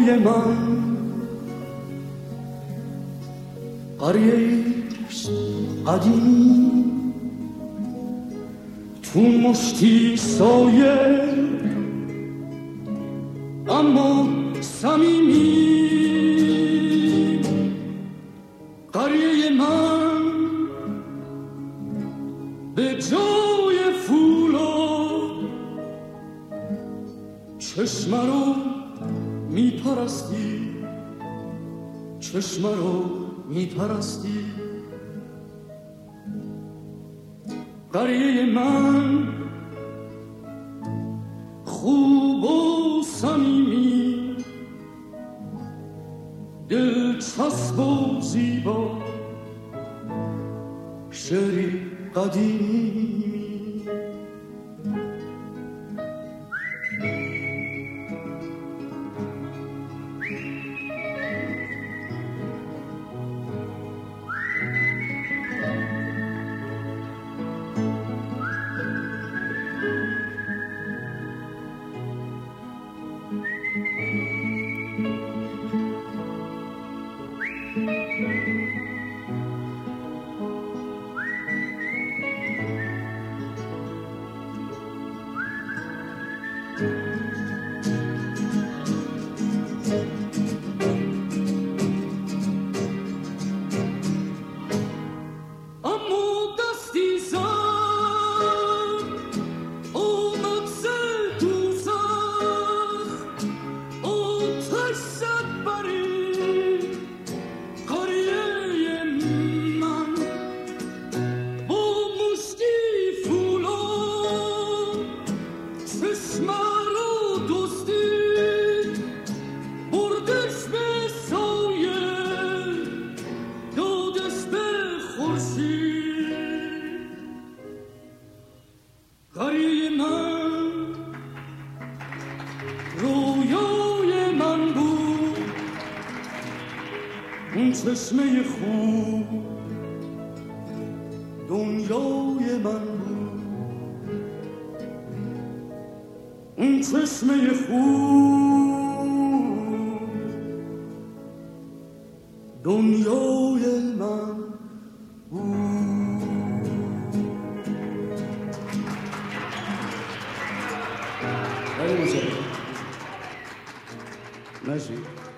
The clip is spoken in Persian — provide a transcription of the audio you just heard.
رویای من قریه‌ایست قدیم، تو مشتی سایه اما صمیمی. قریه من به جای فولا چشم رو میپرستی، چشم رو میپرستی. قریه من خوب و صمیمی، دلچسب و زیبا، شعری قدیمی. چشمه خوب دنیای من بود، اون چشمه خوب دنیای من بود. مرسی.